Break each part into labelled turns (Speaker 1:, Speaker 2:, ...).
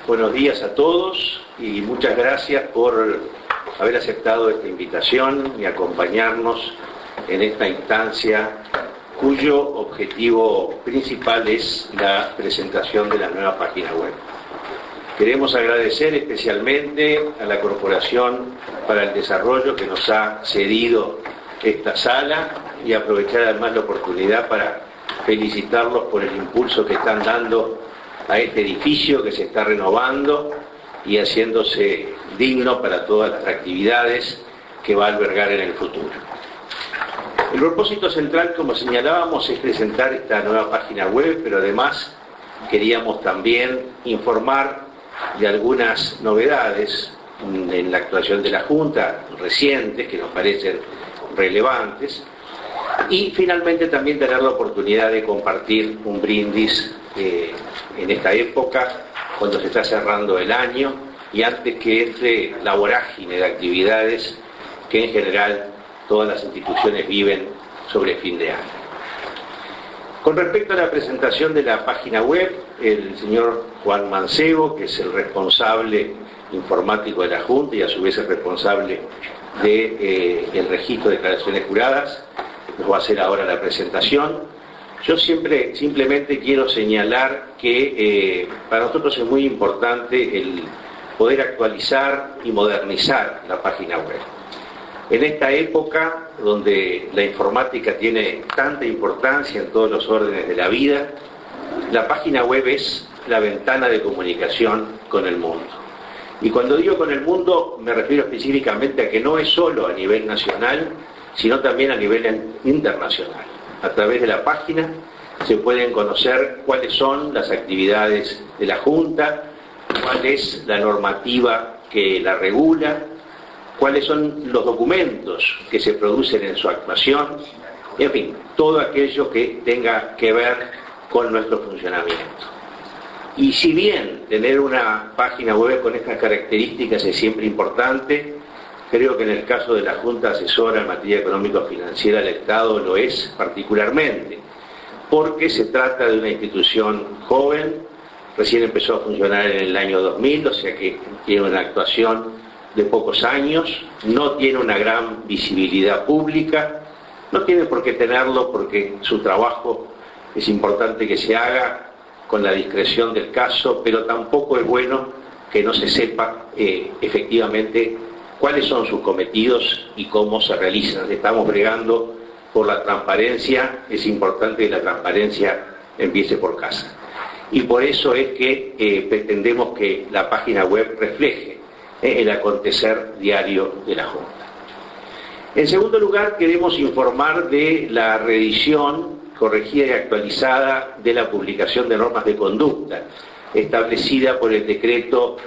Speaker 1: Buenos días a todos y muchas gracias por haber aceptado esta invitación y acompañarnos en esta instancia cuyo objetivo principal es la presentación de la nueva página web. Queremos agradecer especialmente a la Corporación para el Desarrollo que nos ha cedido esta sala y aprovechar además la oportunidad para felicitarlos por el impulso que están dando a este edificio que se está renovando y haciéndose digno para todas las actividades que va a albergar en el futuro. El propósito central, como señalábamos, es presentar esta nueva página web, pero además queríamos también informar de algunas novedades en la actuación de la Junta, recientes, que nos parecen relevantes, y finalmente también tener la oportunidad de compartir un brindis en esta época, cuando se está cerrando el año y antes que entre la vorágine de actividades que en general todas las instituciones viven sobre fin de año. Con respecto a la presentación de la página web, el señor Juan Mancebo, que es el responsable informático de la Junta y a su vez el responsable del registro de declaraciones juradas, nos va a hacer ahora la presentación. Yo simplemente quiero señalar que para nosotros es muy importante el poder actualizar y modernizar la página web. En esta época donde la informática tiene tanta importancia en todos los órdenes de la vida, la página web es la ventana de comunicación con el mundo. Y cuando digo con el mundo me refiero específicamente a que no es solo a nivel nacional, sino también a nivel internacional. A través de la página se pueden conocer cuáles son las actividades de la Junta, cuál es la normativa que la regula, cuáles son los documentos que se producen en su actuación, en fin, todo aquello que tenga que ver con nuestro funcionamiento. Y si bien tener una página web con estas características es siempre importante, creo que en el caso de la Junta Asesora en materia económico-financiera del Estado lo es particularmente, porque se trata de una institución joven, recién empezó a funcionar en el año 2000, o sea que tiene una actuación de pocos años, no tiene una gran visibilidad pública, no tiene por qué tenerlo porque su trabajo es importante que se haga con la discreción del caso, pero tampoco es bueno que no se sepa efectivamente cuáles son sus cometidos y cómo se realizan. Estamos bregando por la transparencia, es importante que la transparencia empiece por casa. Y por eso es que pretendemos que la página web refleje el acontecer diario de la Junta. En segundo lugar, queremos informar de la reedición corregida y actualizada de la publicación de normas de conducta, establecida por el decreto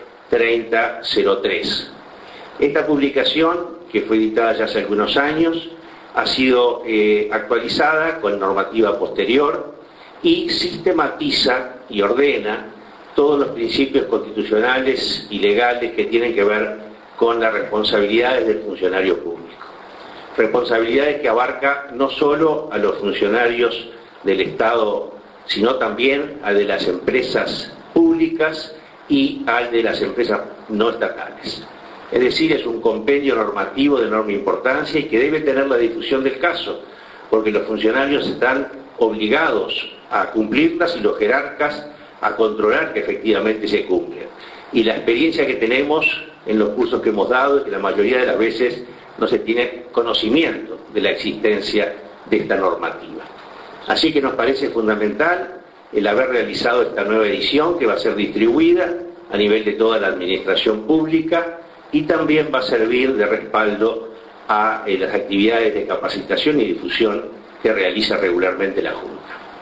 Speaker 1: 3003. Esta publicación, que fue editada ya hace algunos años, ha sido actualizada con normativa posterior y sistematiza y ordena todos los principios constitucionales y legales que tienen que ver con las responsabilidades del funcionario público. Responsabilidades que abarca no solo a los funcionarios del Estado, sino también a de las empresas públicas y al de las empresas no estatales. Es decir, es un compendio normativo de enorme importancia y que debe tener la difusión del caso, porque los funcionarios están obligados a cumplirlas y los jerarcas a controlar que efectivamente se cumplen. Y la experiencia que tenemos en los cursos que hemos dado es que la mayoría de las veces no se tiene conocimiento de la existencia de esta normativa. Así que nos parece fundamental el haber realizado esta nueva edición que va a ser distribuida a nivel de toda la administración pública y también va a servir de respaldo a las actividades de capacitación y difusión que realiza regularmente la Junta.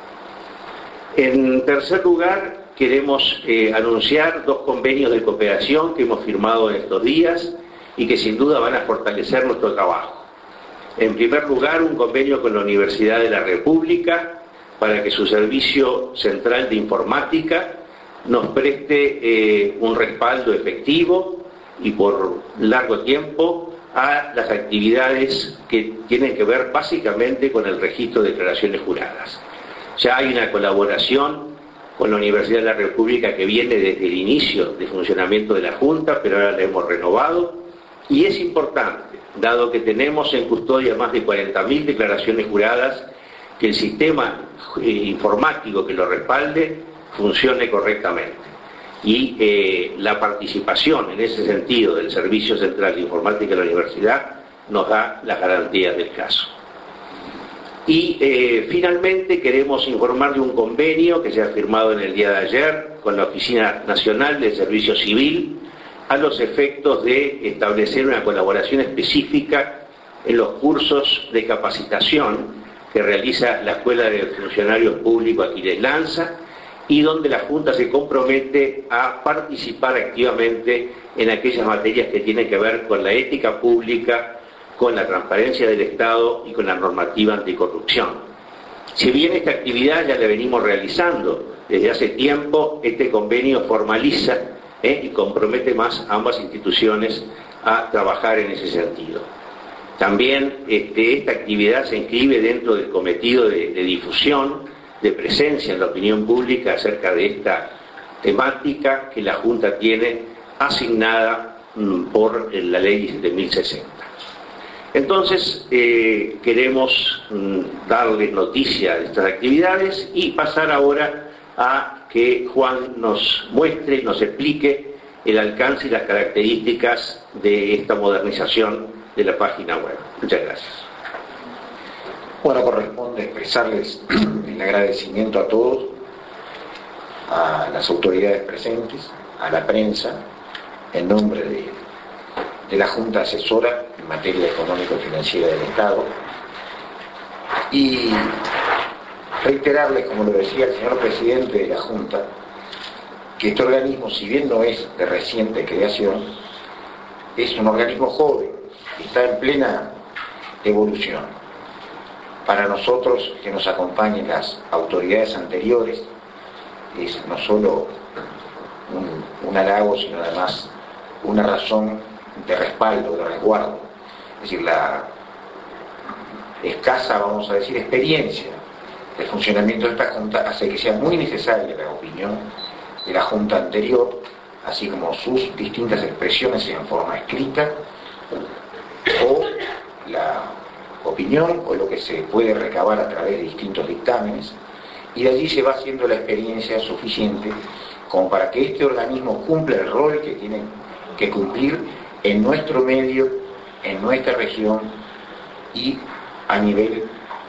Speaker 1: En tercer lugar, queremos anunciar dos convenios de cooperación que hemos firmado en estos días y que sin duda van a fortalecer nuestro trabajo. En primer lugar, un convenio con la Universidad de la República para que su Servicio Central de Informática nos preste un respaldo efectivo y por largo tiempo a las actividades que tienen que ver básicamente con el registro de declaraciones juradas. Ya hay una colaboración con la Universidad de la República, que viene desde el inicio de funcionamiento de la Junta, pero ahora la hemos renovado, y es importante, dado que tenemos en custodia más de 40.000 declaraciones juradas, que el sistema informático que lo respalde funcione correctamente. Y la participación en ese sentido del Servicio Central de Informática de la Universidad nos da las garantías del caso. Y finalmente queremos informar de un convenio que se ha firmado en el día de ayer con la Oficina Nacional del Servicio Civil a los efectos de establecer una colaboración específica en los cursos de capacitación que realiza la Escuela de Funcionarios Públicos Aquiles Lanza, y donde la Junta se compromete a participar activamente en aquellas materias que tienen que ver con la ética pública, con la transparencia del Estado y con la normativa anticorrupción. Si bien esta actividad ya la venimos realizando desde hace tiempo, este convenio formaliza y compromete más a ambas instituciones a trabajar en ese sentido. También esta actividad se inscribe dentro del cometido de difusión, de presencia en la opinión pública acerca de esta temática que la Junta tiene asignada por la Ley 17.060. Entonces, queremos darles noticia de estas actividades y pasar ahora a que Juan nos muestre y nos explique el alcance y las características de esta modernización de la página web. Muchas gracias.
Speaker 2: Bueno, corresponde expresarles el agradecimiento a todos, a las autoridades presentes, a la prensa, en nombre de la Junta Asesora en materia económico-financiera del Estado, y reiterarles, como lo decía el señor presidente de la Junta, que este organismo, si bien no es de reciente creación, es un organismo joven, está en plena evolución. Para nosotros, que nos acompañen las autoridades anteriores, es no solo un halago, sino además una razón de respaldo, de resguardo. Es decir, la escasa, vamos a decir, experiencia del funcionamiento de esta Junta hace que sea muy necesaria la opinión de la Junta anterior, así como sus distintas expresiones en forma escrita, o la opinión o lo que se puede recabar a través de distintos dictámenes, y de allí se va haciendo la experiencia suficiente como para que este organismo cumpla el rol que tiene que cumplir en nuestro medio, en nuestra región y a nivel,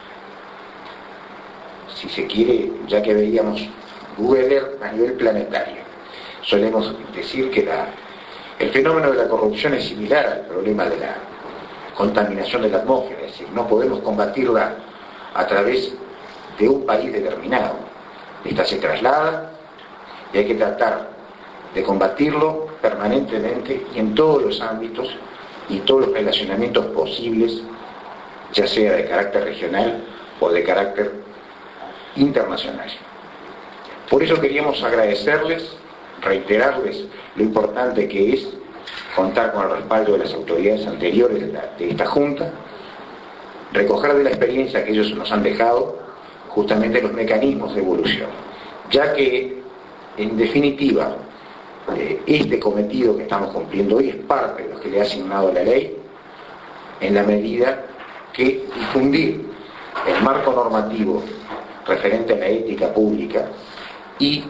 Speaker 2: si se quiere, ya que veíamos Google, a nivel planetario. Solemos decir que el fenómeno de la corrupción es similar al problema de la contaminación de la atmósfera, es decir, no podemos combatirla a través de un país determinado. Esta se traslada y hay que tratar de combatirlo permanentemente y en todos los ámbitos y todos los relacionamientos posibles, ya sea de carácter regional o de carácter internacional. Por eso queríamos agradecerles, reiterarles lo importante que es contar con el respaldo de las autoridades anteriores de esta Junta, recoger de la experiencia que ellos nos han dejado justamente los mecanismos de evolución, ya que en definitiva este cometido que estamos cumpliendo hoy es parte de lo que le ha asignado la ley, en la medida que difundir el marco normativo referente a la ética pública y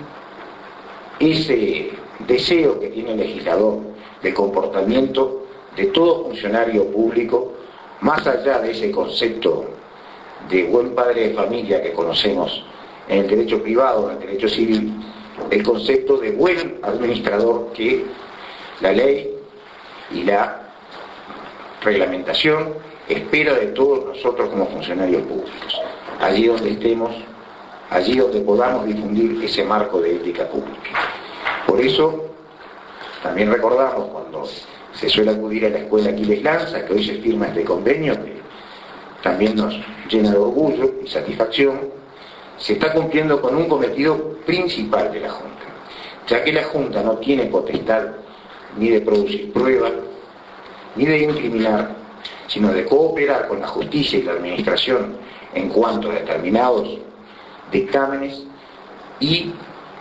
Speaker 2: ese deseo que tiene el legislador de comportamiento de todo funcionario público, más allá de ese concepto de buen padre de familia que conocemos en el derecho privado, en el derecho civil, el concepto de buen administrador que la ley y la reglamentación espera de todos nosotros como funcionarios públicos, allí donde estemos, allí donde podamos difundir ese marco de ética pública. Por eso también recordamos cuando se suele acudir a la Escuela Aquiles Lanza, que hoy se firma este convenio, que también nos llena de orgullo y satisfacción, se está cumpliendo con un cometido principal de la Junta, ya que la Junta no tiene potestad ni de producir pruebas, ni de incriminar, sino de cooperar con la justicia y la administración en cuanto a determinados dictámenes y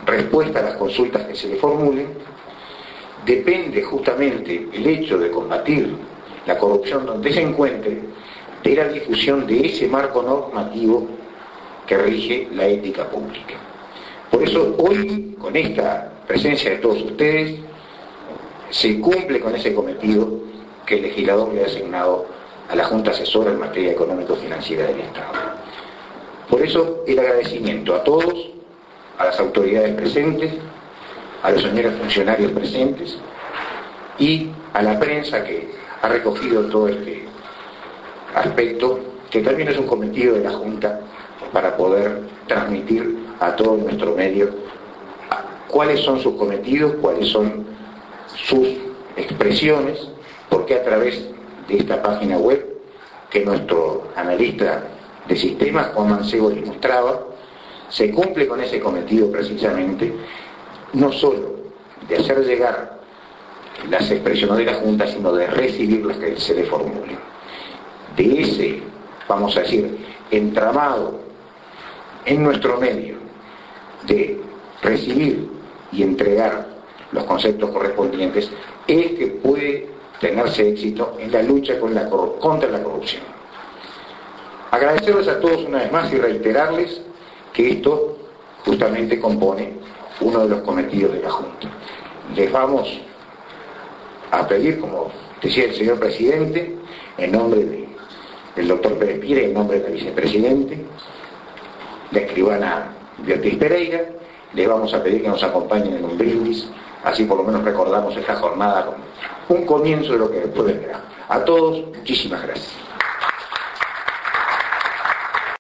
Speaker 2: respuesta a las consultas que se le formulen, depende justamente el hecho de combatir la corrupción donde se encuentre de la difusión de ese marco normativo que rige la ética pública. Por eso hoy, con esta presencia de todos ustedes, se cumple con ese cometido que el legislador le ha asignado a la Junta Asesora en materia económico-financiera del Estado. Por eso el agradecimiento a todos, a las autoridades presentes, a los señores funcionarios presentes y a la prensa que ha recogido todo este aspecto, que también es un cometido de la Junta para poder transmitir a todo nuestro medio cuáles son sus cometidos, cuáles son sus expresiones, porque a través de esta página web que nuestro analista de sistemas, Juan Mancebo, ilustraba, se cumple con ese cometido precisamente, no solo de hacer llegar las expresiones de la Junta, sino de recibir las que se le formulen. De ese, vamos a decir, entramado en nuestro medio de recibir y entregar los conceptos correspondientes, es que puede tenerse éxito en la lucha contra la corrupción. Agradecerles a todos una vez más y reiterarles que esto justamente compone uno de los cometidos de la Junta. Les vamos a pedir, como decía el señor presidente, en nombre del doctor Pérez Pira y en nombre del vicepresidente, la escribana Beatriz Pereira, les vamos a pedir que nos acompañen en un brindis, así por lo menos recordamos esta jornada como un comienzo de lo que después vendrá. A todos, muchísimas gracias.